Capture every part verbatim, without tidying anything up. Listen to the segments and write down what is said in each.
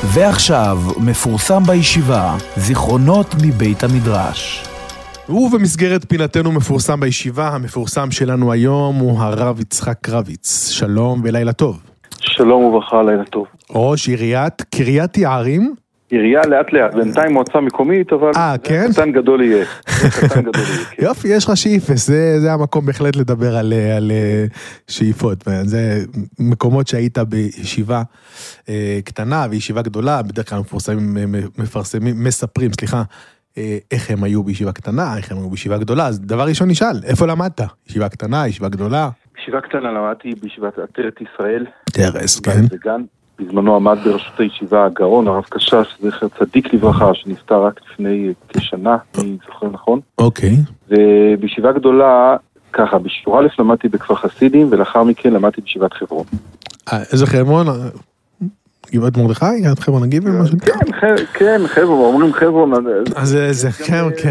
ועכשיו מפורסם בישיבה, זיכרונות מבית המדרש. ובמסגרת פינתנו מפורסם בישיבה, המפורסם שלנו היום הוא הרב יצחק רביץ. שלום ולילה טוב. שלום וברכה, לילה טוב. ראש עיריית קריית יערים? עירייה לאט לאט, בינתיים מועצה מקומית, אבל אה, כן? קטן גדול יהיה. קטן גדול יהיה, כן. יופי, יש לך שאיפס, זה, זה המקום בהחלט לדבר על, על שאיפות. זה מקומות שהיית בישיבה אה, קטנה וישיבה גדולה, בדרך כלל מפורסמים, מפרסמים, מספרים, סליחה, אה, איך הם היו בישיבה קטנה, איך הם היו בישיבה גדולה. אז דבר ראשון נשאל, איפה למדת? ישיבה קטנה, ישיבה גדולה? בישיבה קטנה למדתי בישיבת עטרת ישראל. תרס, כן. בגן. בזמנו עמד בראשות הישיבה הגאון, הרב קשש, זכר צדיק לברכה, שנפטר רק לפני כשנה, אני זוכר נכון. אוקיי. ובישיבה גדולה, ככה, בשיעור א' למדתי בכפר חסידים, ולאחר מכן למדתי בישיבת חברון. איזה חברון? גבעת מרדכי? גבעת חברון הגיב? כן, כן, חברון, אומרים חברון. אז זה, כן, כן.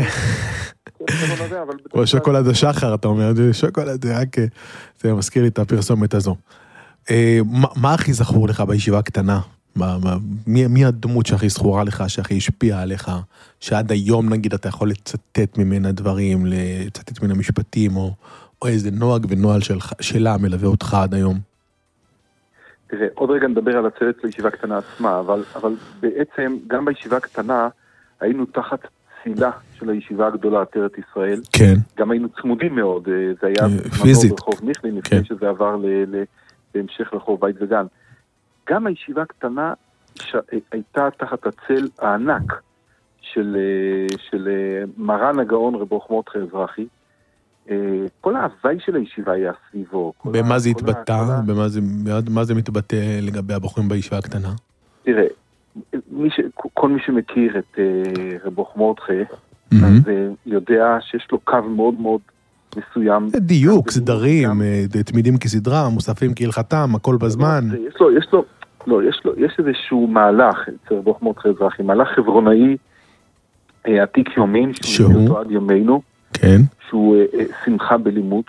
או שוקולד השחר, אתה אומר, שוקולד, רק זה מזכיר לי את הפרסומת הזו. מה הכי זכור לך בישיבה הקטנה? מי הדמות שהכי זכורה לך, שהכי השפיעה עליך, שעד היום נגיד אתה יכול לצטט ממנה דברים, לצטט ממנה משפטים, או איזה נוהג ונועל שלה מלווה אותך עד היום? תראה, עוד רגע נדבר על הצוות לישיבה קטנה עצמה, אבל בעצם גם בישיבה קטנה היינו תחת צילה של הישיבה הגדולה עטרת ישראל. כן. גם היינו צמודים מאוד, זה היה פיזית. ברחוב מיכלין, לפני שזה עבר ל... בהמשך לחוב בית וגן. גם הישיבה הקטנה ש... הייתה תחת הצל הענק של, של מרן הגאון רב מרדכי אזרחי. כל ההווי של הישיבה היה סביבו. במה זה התבטא? במה זה, מה זה מתבטא לגבי הבחורים בישיבה הקטנה? תראה, מי ש... כל מי שמכיר את רב מרדכי, mm-hmm. אז יודע שיש לו קו מאוד מאוד מסוים. דיוק, סדרים, תמידים כסדרה, מוספים כהלכתם, הכל בזמן. יש לו, יש לו, לא, יש לו, יש איזשהו מהלך, אצל רב מרדכי אזרחי, מהלך חברונאי עתיק יומין, שהוא אותו עד ימינו, כן. שהוא שמחה בלימוד.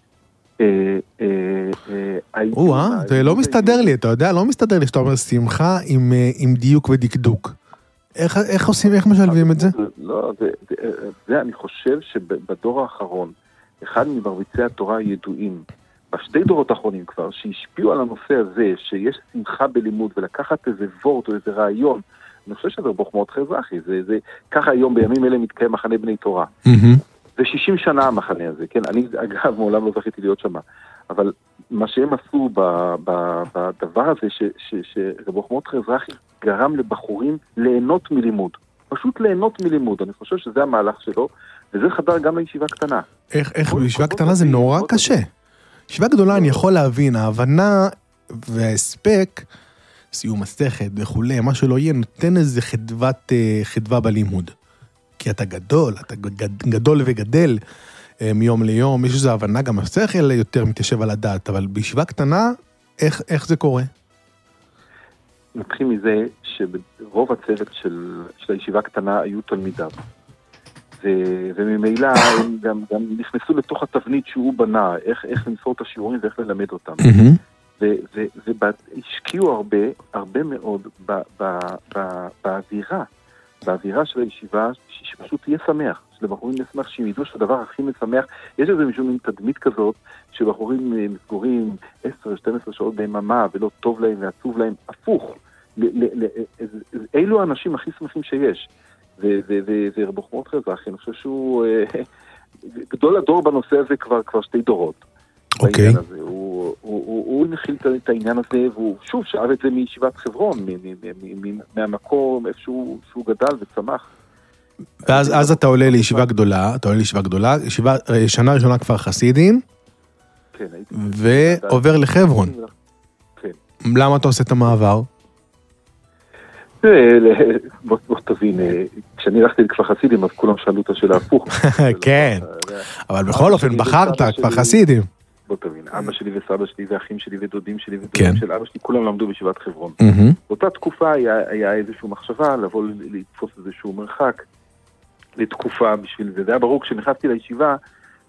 או-אה, זה לא מסתדר לי, אתה יודע, לא מסתדר לי שאתה אומר שמחה עם דיוק ודקדוק. איך עושים, איך משלבים את זה? לא, זה אני חושב שבדור האחרון, אחד ממרביצי התורה הידועים, בשתי דורות האחרונים כבר, שהשפיעו על הנושא הזה, שיש שמחה בלימוד, ולקחת איזה וורט או איזה רעיון, אני חושב שזה רב מרדכי אזרחי, זה, זה, ככה היום בימים אלה מתקיים מחנה בני תורה. זה שישים שנה המחנה הזה, כן? אני אגב מעולם לא זכיתי להיות שמה, אבל מה שהם עשו ב, ב, בדבר הזה, ש, ש, שרב מרדכי אזרחי גרם לבחורים ליהנות מלימוד. פשוט ליהנות מלימוד, אני חושב שזה המהלך שלו, וזה חדר גם לישיבה קטנה. איך, איך, בישיבה קטנה זה נורא קשה. ישיבה גדולה אני יכול להבין, ההבנה וההספק, סיום מסכת וכולי, מה שלא יהיה, נותן איזה חדוות, חדווה בלימוד. כי אתה גדול, אתה גדול וגדל מיום ליום, יש איזו הבנה, גם השכל יותר מתיישב על הדעת, אבל בישיבה קטנה, איך, איך זה קורה? נתחיל מזה שברוב הצוות של, של הישיבה קטנה היו תלמידיו. ו, וממילא הם גם, גם נכנסו לתוך התבנית שהוא בנה, איך, איך למסור את השיעורים ואיך ללמד אותם. Mm-hmm. והשקיעו הרבה, הרבה מאוד ב, ב, ב, באווירה, באווירה של הישיבה, שפשוט תהיה שמח, שלבחורים נשמח שהם ידעו שהדבר הכי משמח, יש איזה משהו עם תדמית כזאת, שבחורים מסגורים עשר שתים עשרה שעות ביממה, ולא טוב להם ועצוב להם, הפוך. אילו האנשים הכי שמחים שיש, ורב מרדכי אזרחי, אני חושב שהוא גדול הדור בנושא הזה כבר שתי דורות. אוקיי. הוא נחיל את העניין הזה, והוא שוב שאב את זה מישיבת חברון, מהמקום איפה שהוא גדל וצמח. ואז אתה עולה לישיבה גדולה, אתה עולה לישיבה גדולה, שנה ראשונה כבר חסידים, ועובר לחברון. למה אתה עושה את המעבר? בוא תבין, כשאני הלכתי לכפר חסידים, אז כולם שאלו את השאלה הפוך. כן, אבל בכל אופן בחרת כפר חסידים. בוא תבין, אבא שלי וסבא שלי ואחים שלי ודודים שלי ודודים של אבא שלי, כולם למדו בישיבת חברון. באותה תקופה היה איזושהי מחשבה לבוא לתפוס איזשהו מרחק לתקופה בשביל זה. זה היה ברור כשנכנסתי לישיבה,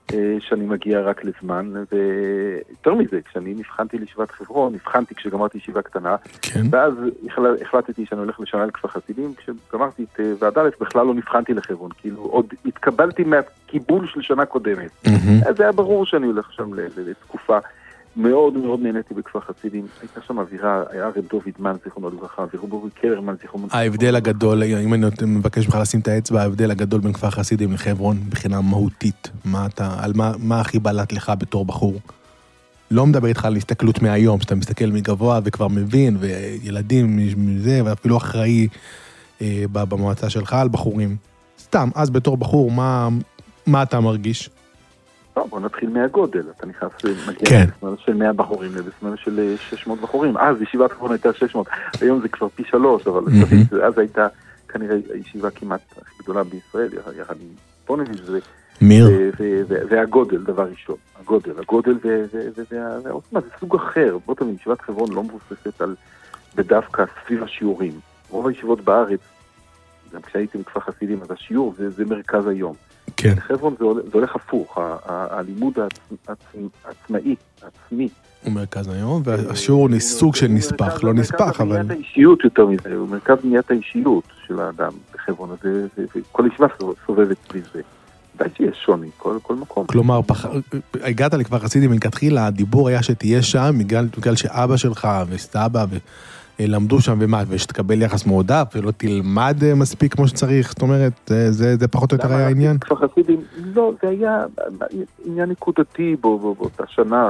שאני מגיע רק לזמן, ויותר מזה, כשאני נבחנתי לישיבת חברון, נבחנתי כשגמרתי ישיבה קטנה, כן. ואז החלטתי שאני הולך לשנה לכפר חסידים, כשגמרתי את ועד א' בכלל לא נבחנתי לחברון, כאילו עוד התקבלתי מהקיבול של שנה קודמת. אז זה היה ברור שאני הולך שם לתקופה, מאוד מאוד נהניתי בכפר חסידים, הייתה שם אווירה, היה רב דוד מן זיכרונו לברכה, ורבורי קלרמן זיכרונו לברכה. ההבדל הגדול, אם אני מבקש ממך לשים את האצבע, ההבדל הגדול בין כפר חסידים לחברון, מבחינה מהותית, מה אתה, על מה, מה הכי בלט לך בתור בחור? לא מדבר איתך על הסתכלות מהיום, שאתה מסתכל מגבוה וכבר מבין, וילדים מזה, ואפילו אחראי אה, במועצה שלך על בחורים. סתם, אז בתור בחור, מה, מה אתה מרגיש? טוב, בוא נתחיל מהגודל, אתה נכנס, מגיע כן. בסמל של מאה בחורים, בסמל של שש מאות בחורים, אז ישיבת חברון הייתה שש מאות, היום זה כבר פי שלוש, אבל mm-hmm. אז הייתה כנראה הישיבה כמעט הכי גדולה בישראל, יחד עם פונביץ' מיר. והגודל, דבר ראשון, הגודל, הגודל והעוצמה, זה סוג אחר, בוא תבין, ישיבת חברון לא מבוססת על, בדווקא סביב השיעורים, רוב הישיבות בארץ, גם כשהייתי בכפר חסידים, אז השיעור זה, זה מרכז היום. כן. חברון זה הולך הפוך, הלימוד העצמאי, העצמי. הוא מרכז היום, והשיעור הוא סוג של נספח, לא נספח, אבל... הוא מרכז בניית האישיות יותר מזה, הוא מרכז בניית האישיות של האדם בחברון הזה, וכל ישיבה סובבת סביב זה. די שיש שוני, כל מקום. כלומר, הגעת לכפר חסידים, מלכתחילה, הדיבור היה שתהיה שם, בגלל שאבא שלך וסבא למדו שם ומה, ושתקבל יחס מועדף, ולא תלמד מספיק כמו שצריך, זאת אומרת, זה, זה פחות או יותר היה העניין? כפר חסידים, לא, זה היה עניין נקודתי באותה שנה,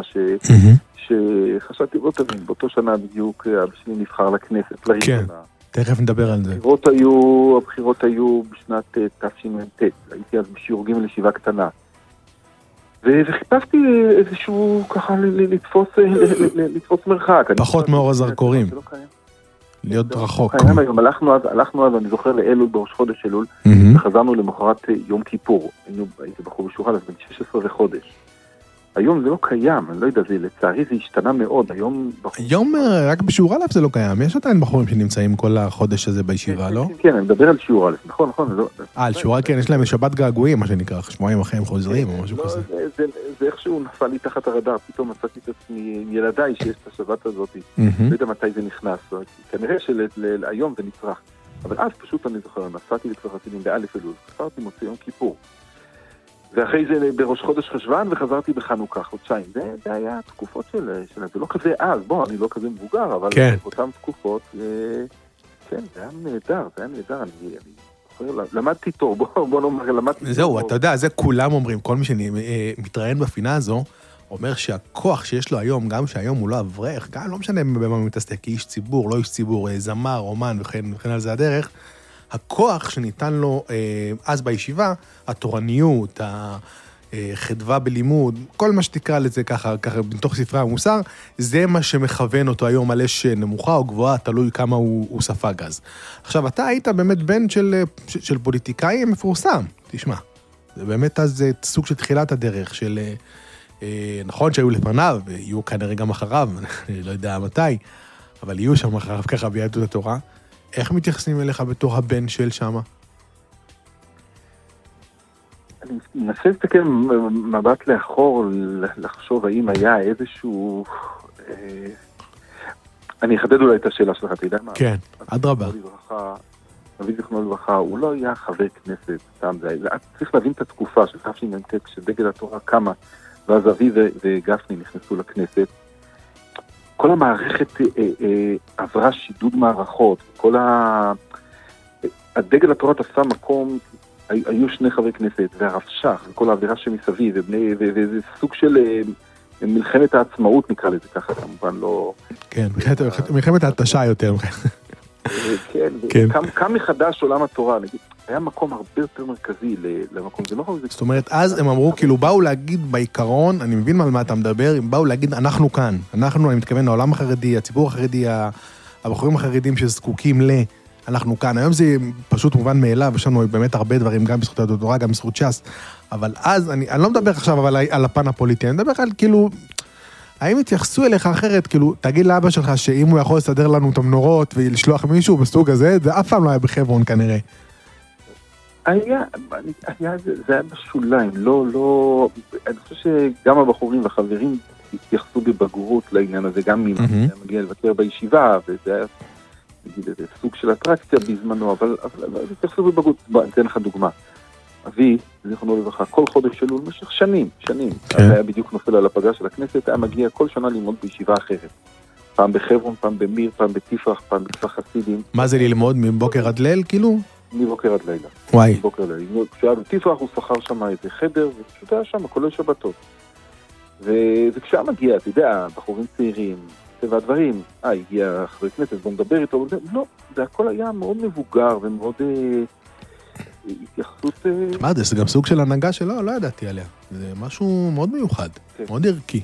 שחשבתי בו תמיד, באותו שנה בדיוק, אבא שלי נבחר לכנסת, לראשונה. כן, תכף נדבר על זה. הבחירות היו, הבחירות היו בשנת תשע"ט, הייתי אז בשיעור ג' לישיבה קטנה. וחיפשתי איזשהו ככה לתפוס, לתפוס מרחק. פחות מאור הזרקורים. להיות רחוק. היום הלכנו אז, הלכנו אז, אני זוכר לאלול בראש חודש אלול, וחזרנו למחרת יום כיפור. הייתי בחור בשורה, אז בן שש עשרה וחודש. היום זה לא קיים, אני לא יודע, זה לצערי זה השתנה מאוד, היום... היום רק בשיעור א' זה לא קיים, יש עדיין בחורים שנמצאים כל החודש הזה בישיבה, לא? כן, אני מדבר על שיעור א', נכון, נכון. אה, על שיעור, כן, יש להם שבת געגועים, מה שנקרא, שבועיים אחרי הם חוזרים או משהו כזה. זה איכשהו נפל לי תחת הרדאר, פתאום מצאתי את עצמי עם ילדיי שיש את השבת הזאת, לא יודע מתי זה נכנס, כנראה שהיום זה נצרך, אבל אז פשוט אני זוכר, נסעתי לכפר חסידים באלף אלול, חזרתי מוצא יום כיפור. ואחרי זה בראש חודש חשוון וחזרתי בחנוכה, חודשיים. זה, זה היה תקופות של, של... זה לא כזה אז, בוא, אני לא כזה מבוגר, אבל כן. אותן תקופות, כן, זה היה נהדר, זה היה נהדר, אני, אני למדתי טוב, בוא, בוא נאמר, למדתי טוב. זהו, אתה יודע, זה כולם אומרים, כל מי שמתראיין בפינה הזו, אומר שהכוח שיש לו היום, גם שהיום הוא לא אברך, גם לא משנה במה הוא מתעסק, כאיש ציבור, לא איש ציבור, זמר, אומן וכן, וכן על זה הדרך, הכוח שניתן לו אז בישיבה, התורניות, החדווה בלימוד, כל מה שתקרא לזה ככה, ככה בתוך ספרי המוסר, זה מה שמכוון אותו היום על אש נמוכה או גבוהה, תלוי כמה הוא, הוא ספג אז. עכשיו, אתה היית באמת בן של, של פוליטיקאי מפורסם, תשמע. זה באמת אז סוג של תחילת הדרך של, נכון שהיו לפניו, יהיו כנראה גם אחריו, אני לא יודע מתי, אבל יהיו שם אחריו ככה ביהדות התורה. איך מתייחסים אליך בתור הבן של שמה? אני מנסה להסתכל מבט לאחור, לחשוב האם היה איזשהו... אני אחדד אולי את השאלה שלך, אתה יודע מה? כן, עד רבה. אבי זיכרונו לברכה, הוא לא היה חבר כנסת, סתם זה היה. צריך להבין את התקופה של תשע"ט, כשדגל התורה קמה, ואז אבי וגפני נכנסו לכנסת. כל המערכת אה, אה, עברה שידוד מערכות, כל ה... הדגל התורה תפסה מקום, היו שני חברי כנסת, והרב שך, וכל האווירה שמסביב, ובני, ו... וזה סוג של אה, מלחמת העצמאות נקרא לזה ככה, כמובן לא... כן, מלחמת ההתשה יותר. כן, כן. קם, קם מחדש עולם התורה, נגיד, היה מקום הרבה יותר מרכזי למקום, זה לא חושב... זאת אומרת, אז הם אמרו, כאילו, באו להגיד בעיקרון, אני מבין על מה אתה מדבר, הם באו להגיד, אנחנו כאן, אנחנו, אני מתכוון, העולם החרדי, הציבור החרדי, הבחורים החרדים שזקוקים ל... אנחנו כאן. היום זה פשוט מובן מאליו, יש לנו באמת הרבה דברים, גם בזכות התורה, גם בזכות ש"ס, אבל אז, אני, אני לא מדבר עכשיו אבל על הפן הפוליטי, אני מדבר על כאילו... האם התייחסו אליך אחרת, כאילו, תגיד לאבא שלך שאם הוא יכול לסדר לנו את המנורות ולשלוח מישהו בסוג הזה, זה אף פעם לא היה בחברון כנראה. היה, היה, זה היה בשוליים, לא, לא, אני חושב שגם הבחורים והחברים התייחסו בבגרות לעניין הזה, גם אם היה מגיע לבקר בישיבה, וזה היה, נגיד, איזה סוג של אטרקציה בזמנו, אבל התייחסו בבגרות. בוא, אני אתן לך דוגמה. אבי, זיכרונו לברכה, כל חודש אלול במשך שנים, שנים, היה בדיוק נופל על הפגרה של הכנסת, היה מגיע כל שנה ללמוד בישיבה אחרת. פעם בחברון, פעם במיר, פעם בתפרח, פעם בכפר חסידים. מה זה ללמוד מבוקר עד ליל, כאילו? מבוקר עד לילה. וואי. מבוקר עד לילה. כשהיה בתפרח הוא שכר שם איזה חדר, ופשוט היה שם, כולל שבתות. וכשהיה מגיע, אתה יודע, בחורים צעירים, טבע הדברים, אה, הגיע חבר כנסת, בוא נדבר איתו, לא, זה הכל היה מאוד מבוגר ומאוד התייחסות... מה זה, זה גם סוג של הנהגה שלו, לא ידעתי עליה. זה משהו מאוד מיוחד, מאוד ערכי.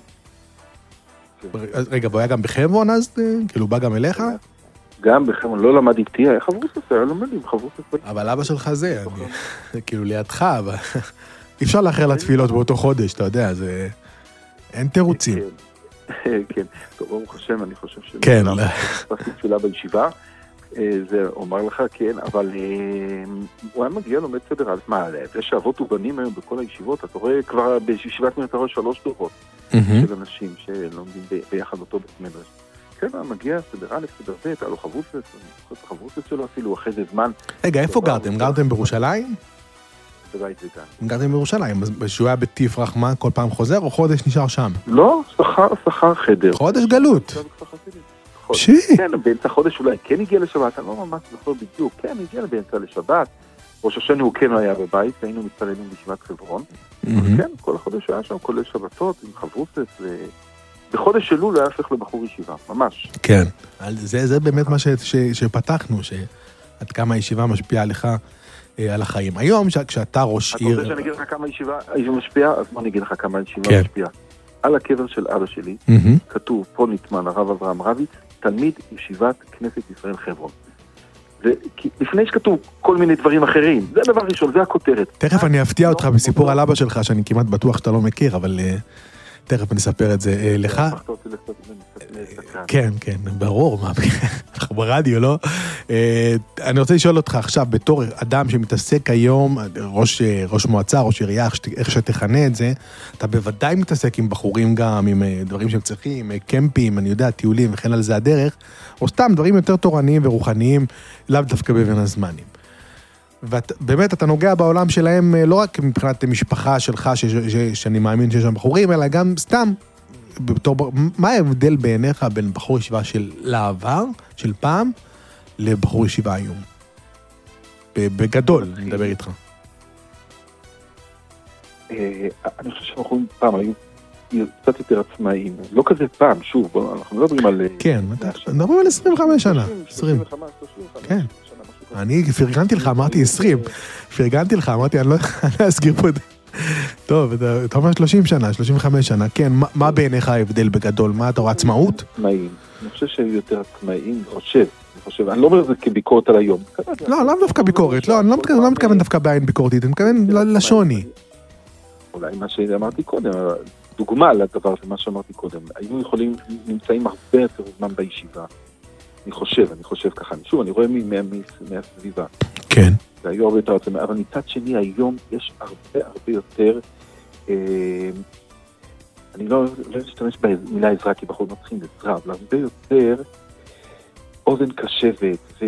רגע, בוא היה גם בחברון אז, כאילו בא גם אליך? גם בחברון, לא למד איתי, היה חברות ספר, היה לומד עם חברות ספר. אבל אבא שלך זה, כאילו לידך, אבל אי אפשר לאחר לתפילות באותו חודש, אתה יודע, זה... אין תירוצים. כן, טוב, ברוך השם, אני חושב ש... כן. פסוק תפילה בישיבה, זה אומר לך, כן, אבל הוא היה מגיע לומד סדר, אז מה, זה שאבות ובנים היום בכל הישיבות, אתה רואה כבר בישיבת מיר, אתה רואה שלוש דורות של אנשים שלומדים ביחד אותו בית מדרש. כן, מגיע סדר א', סדר ב', היה לו חברותת, חברותת שלו אפילו אחרי זה זמן. רגע, איפה גרתם? גרתם בירושלים? בבית וכאן. גרתם בירושלים, אז שהוא היה בתפרח, מה, כל פעם חוזר, או חודש נשאר שם? לא, שכר, שכר חדר. חודש גלות. שי. כן, באמצע חודש אולי כן הגיע לשבת, אני לא ממש זוכר בדיוק, כן, הגיע באמצע לשבת. ראש השני הוא כן היה בבית, היינו מתפללים בישיבת חברון. כן, כל החודש היה שם, כולל שבתות, עם חברותת, בחודש אלול היה הפך לבחור ישיבה, ממש. כן, זה באמת מה שפתחנו, שעד כמה הישיבה משפיעה לך על החיים. היום, כשאתה ראש עיר... אתה רוצה שאני אגיד לך כמה הישיבה משפיעה? אז בוא אני אגיד לך כמה הישיבה משפיעה. על הקבר של אבא שלי, כתוב פה נטמן, הרב אברהם רביץ, תלמיד ישיבת כנסת ישראל חברון. לפני שכתוב כל מיני דברים אחרים, זה הדבר ראשון, זה הכותרת. תכף אני אפתיע אותך בסיפור על אבא שלך, שאני כמעט בטוח שאתה לא מכיר, אבל תכף נספר את זה לך. כן, כן, ברור, אנחנו ברדיו, לא? אני רוצה לשאול אותך עכשיו, בתור אדם שמתעסק היום, ראש מועצה, ראש עירייה, איך שתכנה את זה, אתה בוודאי מתעסק עם בחורים גם, עם דברים שהם צריכים, קמפים, אני יודע, טיולים וכן על זה הדרך, או סתם דברים יותר תורניים ורוחניים, לאו דווקא בבין הזמנים. ובאמת אתה נוגע בעולם שלהם לא רק מבחינת משפחה שלך, שאני מאמין שיש שם בחורים, אלא גם סתם, בתור, מה ההבדל בעיניך בין בחור ישיבה של לעבר, של פעם, לבחור ישיבה היום? בגדול, אני מדבר איתך. אני חושב שבחורים פעם היו קצת יותר עצמאיים, לא כזה פעם, שוב, אנחנו לא מדברים על... כן, נדבר על עשרים וחמש שנה. עשרים. כן. אני פרגנתי לך, אמרתי עשרים. פרגנתי לך, אמרתי, אני לא אסגיר פה את זה. טוב, אתה אומר שלושים שנה, שלושים וחמש שנה, כן, מה בעיניך ההבדל בגדול? מה אתה רואה, עצמאות? עצמאים. אני חושב שהיו יותר עצמאים, אני חושב, אני חושב, אני לא אומר את זה כביקורת על היום. לא, לא דווקא ביקורת, לא, אני לא מתכוון דווקא בעין ביקורתית, אני מתכוון לשוני. אולי מה שאמרתי קודם, דוגמה לדבר זה מה שאמרתי קודם, היו יכולים, נמצאים הרבה יותר זמן בישיבה. אני חושב, אני חושב ככה, שוב, אני רואה מהסביבה. כן. והיו הרבה יותר עצמאים, אבל מצד שני, היום יש הרבה הרבה יותר, אני לא אשתמש במילה עזרה, כי בחור מתחיל עזרה, אבל הרבה יותר אוזן קשבת, ו...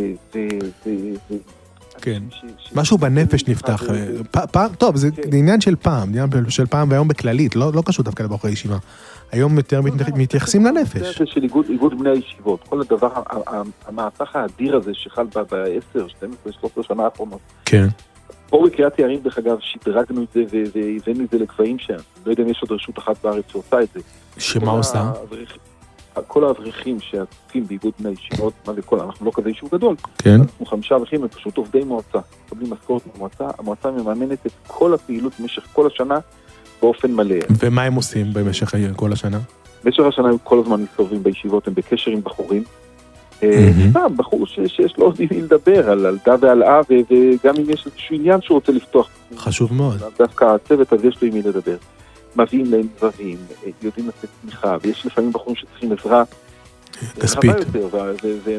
כן, משהו בנפש נפתח, טוב, זה עניין של פעם, עניין של פעם והיום בכללית, לא קשור דווקא לבחורי ישיבה. היום יותר מתייחסים לנפש. זה של איגוד בני הישיבות, כל הדבר, המהפך האדיר הזה שחל ב-עשר, שתים עשרה, שלוש עשרה שנה האחרונות. כן. פה בקריית יערים, דרך אגב, שדרגנו את זה והבאנו את זה לגבהים שם. לא יודע אם יש עוד רשות אחת בארץ שעושה את זה. שמה עושה? כל האברכים שעסקים באיגוד בני הישיבות, מה וכל, אנחנו לא כזה יישוב גדול. כן. אנחנו חמישה אברכים, הם פשוט עובדי מועצה. מקבלים משכורת במועצה, המועצה מממנת את כל הפעילות במשך כל השנה, באופן מלא. ומה הם עושים במשך כל השנה? במשך השנה הם כל הזמן מסתובבים בישיבות, הם בקשר עם בחורים. סתם, בחור שיש לו עוד מי לדבר על דה ועל אה, וגם אם יש איזשהו עניין שהוא רוצה לפתוח. חשוב מאוד. דווקא הצוות הזה יש לו עם מי לדבר. מביאים להם דברים, יודעים לתת תמיכה, ויש לפעמים בחורים שצריכים עזרה. כספית.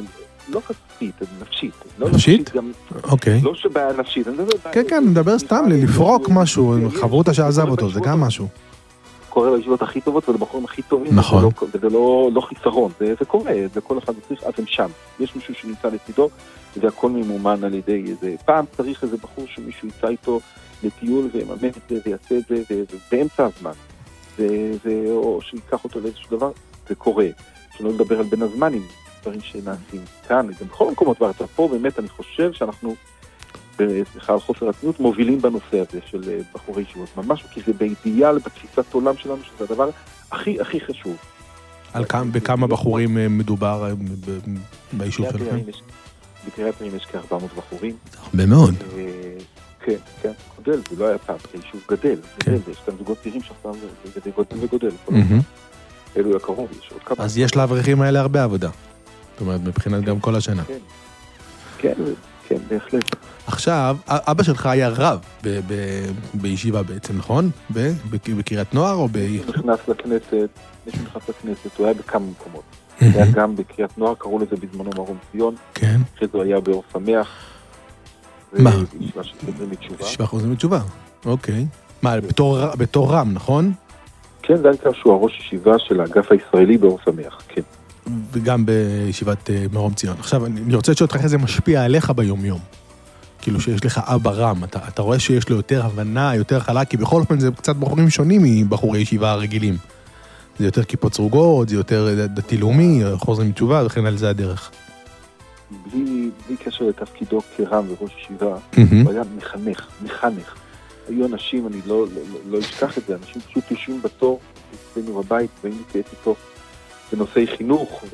לא כספית, נפשית. לא נפשית? גם, אוקיי. לא שבעיה נפשית. אני מדבר, כן, כן, מדבר סתם לי, לפרוק משהו, חברותה שעזב אותו, זה גם משהו. קורה לישיבות הכי טובות ולבחורים הכי טובים. נכון. וזה לא, לא חיסרון, זה, זה קורה, זה כל אחד צריך, אז הם שם. יש מישהו שנמצא לצידו, והכל ממומן על ידי איזה, פעם צריך איזה בחור שמישהו יצא איתו לטיול ויממן את זה ויעשה את זה, ובאמצע הזמן. זה, זה, או שיקח אותו לאיזשהו דבר, זה קורה. שלא לדבר על בין הזמנים, דברים שנעשים כאן, גם בכל המקומות בארץ. פה באמת אני חושב שאנחנו, סליחה על חוסר עצמיות, מובילים בנושא הזה של בחורי ישיבות. ממש, כי זה באידיאל, בתפיסת עולם שלנו, שזה הדבר הכי הכי חשוב. על כמה, בכמה בחורים מדובר ביישוב שלכם? בקריית יערים יש כ-ארבע מאות בחורים. הרבה מאוד. כן, כן, גודל, זה לא היה פעם, זה יישוב גדל, גדל, יש כאן זוגות צעירים שעכשיו זה גודל וגודל. אלו הקרוב, יש עוד כמה. אז יש לאברכים האלה הרבה עבודה. זאת אומרת, מבחינת גם כל השנה. כן, כן, כן, בהחלט. עכשיו, אבא שלך היה רב בישיבה בעצם, נכון? בקריית נוער או ב... הוא נכנס לכנסת, יש נכנס לכנסת, הוא היה בכמה מקומות. הוא היה גם בקריית נוער, קראו לזה בזמנו מרום ציון. כן. אחרי זה הוא היה באור שמח. מה? ישיבה שחוזרים מתשובה. ישיבה חוזרים מתשובה, אוקיי. מה, בתור רם, נכון? כן, זה היה שהוא הראש ישיבה של האגף הישראלי באור שמח, כן. וגם בישיבת מרום ציון. עכשיו, אני רוצה לשאול אותך איך זה משפיע עליך ביום-יום. כאילו שיש לך אבא רם, אתה, אתה רואה שיש לו יותר הבנה, יותר חלק, כי בכל אופן זה קצת בחורים שונים מבחורי ישיבה הרגילים. זה יותר כיפות סרוגות, זה יותר דתי-לאומי, חוזרים מתשובה, וכן על זה הדרך. בלי, בלי קשר לתפקידו כרם וראש ישיבה, הוא היה מחנך, מחנך. היו אנשים, אני לא, לא, לא אשכח את זה, אנשים פשוט יושבים בתור, אצלנו בבית, והיינו להתייעץ איתו בנושאי חינוך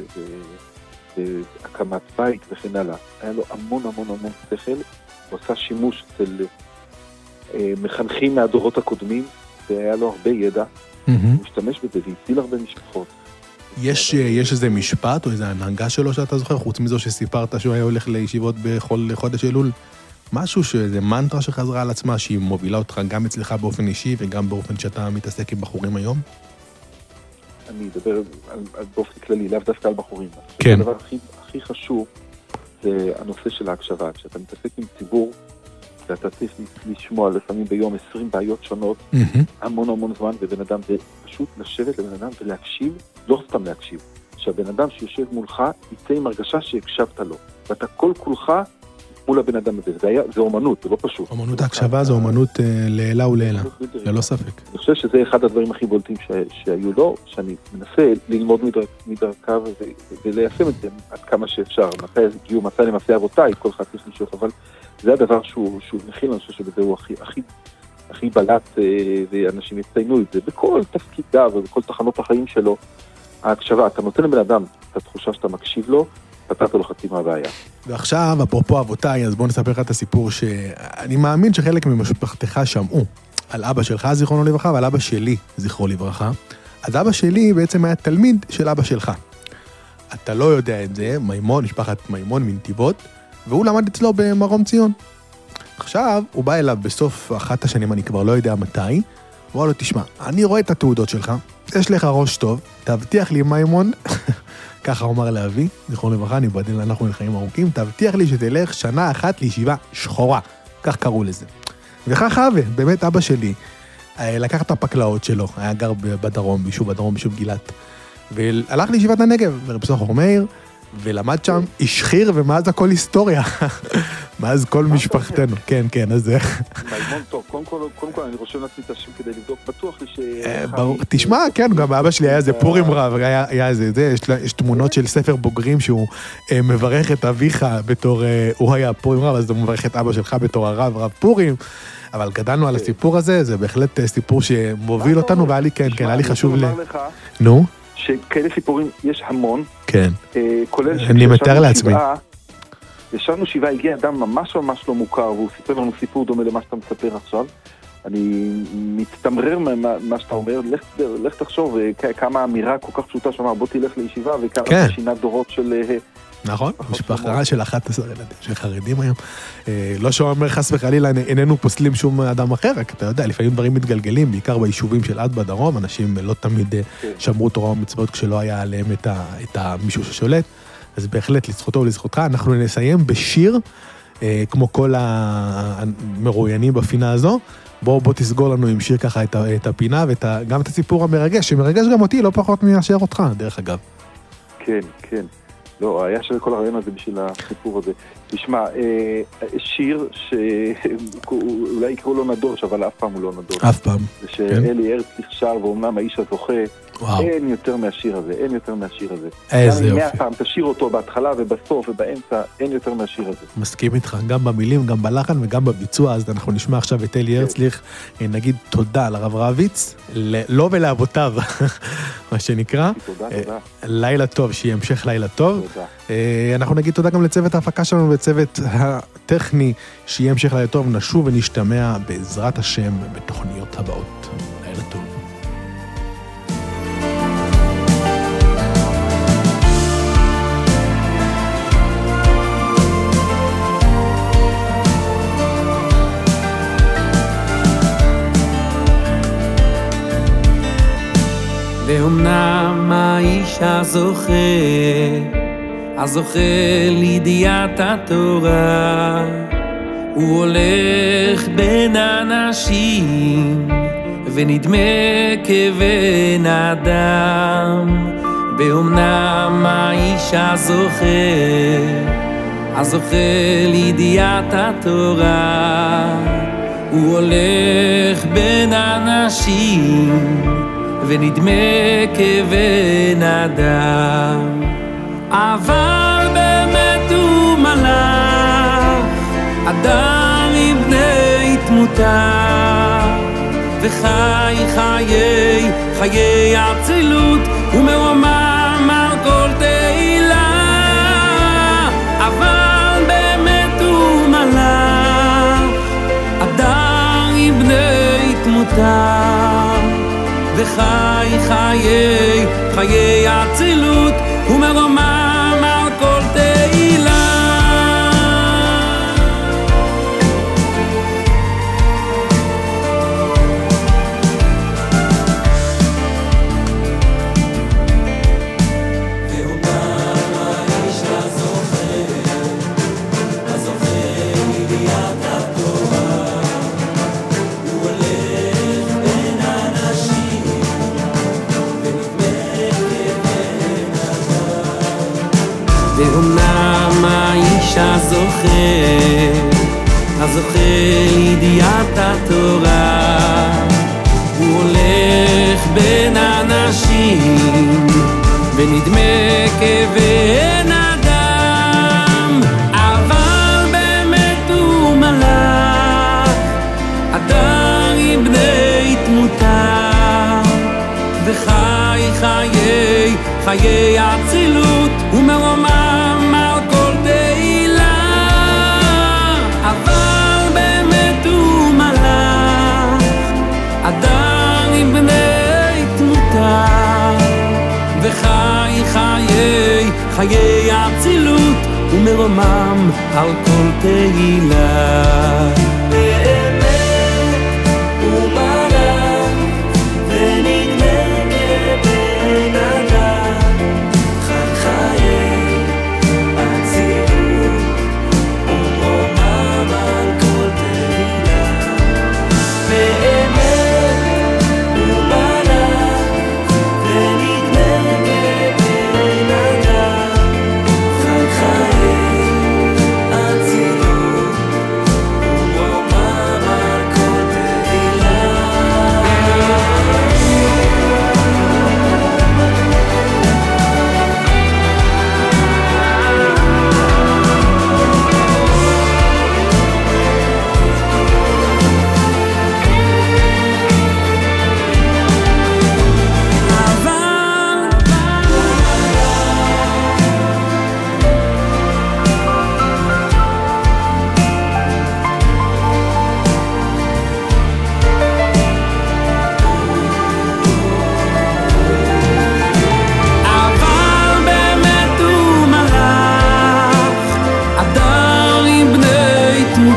והקמת בית וכן הלאה. היה לו המון המון המון שכל, הוא עשה שימוש אצל אה, מחנכים מהדורות הקודמים, והיה לו הרבה ידע, הוא משתמש בזה והציל הרבה משפחות. יש, יש איזה משפט או איזה הנהגה שלו שאתה זוכר, חוץ מזו שסיפרת שהוא היה הולך לישיבות בכל חודש אלול? משהו שאיזה מנטרה שחזרה על עצמה, שהיא מובילה אותך גם אצלך באופן אישי וגם באופן שאתה מתעסק עם בחורים היום? אני אדבר על, על באופן כללי, לאו דווקא על בחורים. כן. הדבר הכי, הכי חשוב זה הנושא של ההקשבה. כשאתה מתעסק עם ציבור, ואתה צריך לשמוע לפעמים ביום עשרים בעיות שונות, mm-hmm. המון המון זמן, ובן אדם זה פשוט לשבת לבן אדם ולהקשיב, לא סתם להקשיב. שהבן אדם שיושב מולך יצא עם הרגשה שהקשבת לו. ואתה כל כולך מול הבן אדם הזה. זה, היה, זה אומנות, זה לא פשוט. אומנות ההקשבה זה אומנות uh, לעילה ולעילה, ללא ספק. אני חושב שזה אחד הדברים הכי בולטים ש, שהיו לו, שאני מנסה ללמוד מדרכ, מדרכיו ו, וליישם את זה עד כמה שאפשר. מתי הגיעו, מתי למעשה אבותיי, כל אחד צריך לשאוף, אבל זה הדבר שהוא, שהוא מכיל, אני חושב שבזה הוא הכי, הכי, הכי בלט, ואנשים יציינו את זה. בכל תפקידיו ובכל תחנות החיים שלו, ההקשבה, אתה נותן לבן אדם את התחושה שאתה מקשיב לו, פתרת לו חצי מהבעיה. ועכשיו, אפרופו אבותיי, אז בואו נספר לך את הסיפור שאני מאמין שחלק ממשפחתך שמעו על אבא שלך, זיכרונו לברכה, ועל אבא שלי, זכרו לברכה. אז אבא שלי בעצם היה תלמיד של אבא שלך. אתה לא יודע את זה, מימון, משפחת מימון מנתיבות, והוא למד אצלו במרום ציון. עכשיו, הוא בא אליו בסוף אחת השנים, אני כבר לא יודע מתי, הוא אמר לו, תשמע, אני רואה את התעודות שלך, יש לך ראש טוב, תבטיח לי מימון, ככה הוא אמר לאבי, זכרון לברכה, אני בדין אנחנו לחיים ארוכים, תבטיח לי שתלך שנה אחת לישיבה שחורה, כך קראו לזה. וכך אבא, באמת אבא שלי, לקח את הפקלאות שלו, היה גר בדרום, בישוב בדרום, בישוב גילת, והלך לישיבת הנגב, ברב סוחר מאיר, ולמד שם איש חיר, ומאז הכל היסטוריה. מאז כל משפחתנו. כן, כן, אז זה... מימון טוב, קודם כל אני רושם לעצמי את השם כדי לבדוק, בטוח לי ש... ברור, תשמע, כן, גם אבא שלי היה איזה פורים רב, היה איזה, יש תמונות של ספר בוגרים שהוא מברך את אביך בתור, הוא היה פורים רב, אז הוא מברך את אבא שלך בתור הרב, רב פורים, אבל גדלנו על הסיפור הזה, זה בהחלט סיפור שמוביל אותנו, והיה לי, כן, כן, היה לי חשוב ל... נו? שכאלה סיפורים יש המון. כן. כולל אני מתאר לעצמי. ישבנו שבעה, הגיע אדם ממש ממש לא מוכר, והוא סיפר לנו סיפור דומה למה שאתה מספר עכשיו. אני מצטמרר מה שאתה אומר, לך, לך תחשוב כמה אמירה כל כך פשוטה שאומר, בוא תלך לישיבה, וכמה שינה דורות של... נכון, משפחה של אחת עשרה ילדים, של חרדים היום. לא שאומר חס וחלילה, איננו פוסלים שום אדם אחר, רק אתה יודע, לפעמים דברים מתגלגלים, בעיקר ביישובים של עד בדרום, אנשים לא תמיד שמרו תורה ומצוות כשלא היה עליהם את מישהו ששולט, אז בהחלט לזכותו ולזכותך, אנחנו נסיים בשיר, אה, כמו כל המרואיינים בפינה הזו, בוא, בוא תסגור לנו עם שיר ככה את, את הפינה, וגם את הסיפור המרגש, שמרגש גם אותי, לא פחות מאשר אותך, דרך אגב. כן, כן. לא, היה של כל הרעיון הזה בשביל הסיפור הזה. תשמע, אה, שיר שאולי יקראו לו נדוש, אבל אף פעם הוא לא נדוש. אף פעם. זה שאלי הרצליך שר, ואומנם האיש הזוכה, וואו. אין יותר מהשיר הזה, אין יותר מהשיר הזה. איזה גם אם יופי. מאה פעם תשאיר אותו בהתחלה ובסוף ובאמצע, אין יותר מהשיר הזה. מסכים איתך, גם במילים, גם בלחן וגם בביצוע, אז אנחנו נשמע עכשיו את אלי הרצליך, נגיד תודה לרב רביץ, לא ולאבותיו, מה שנקרא. תודה, תודה. לילה טוב, שיהיה המשך לילה טוב. תודה. אנחנו נגיד תודה גם לצוות ההפקה שלנו וצוות הטכני, שיהיה המשך לילה טוב, נשוב ונשתמע בעזרת השם בתוכניות הבאות. לילה טוב. ואומנם האיש הזוכה, הזוכה לידיעת התורה, הוא הולך בין אנשים ונדמה כבן אדם. ואומנם האיש הזוכה, הזוכה לידיעת התורה, הוא הולך בין אנשים ונדמה כבן אדם. אבל באמת הוא מלאך, אדם עם בני תמותה, וחי חיי, חיי אצילות, ומרומם על כל תהילה. אבל באמת הוא מלאך, אדם עם בני תמותה, וחי חיי, חיי אצילות, ומרומם על כל תהילה. ואומנם האיש הזוכה, הזוכה לידיעת התורה, הוא הולך בין אנשים ואומנם האיש הזוכה, הזוכה לידיעת התורה, הוא הולך בין אנשים ונדמה כבן אדם. אבל באמת הוא מלאך, אדם עם בני תמותה, וחי חיי, חיי אצילות, ומרומם על כל תהילה. אבל באמת הוא מלאך, אדם עם בני תמותה, וחי חיי, חיי אצילות, ומרומם על כל תהילה.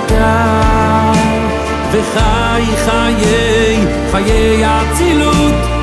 וחי חיי, חיי אצילות,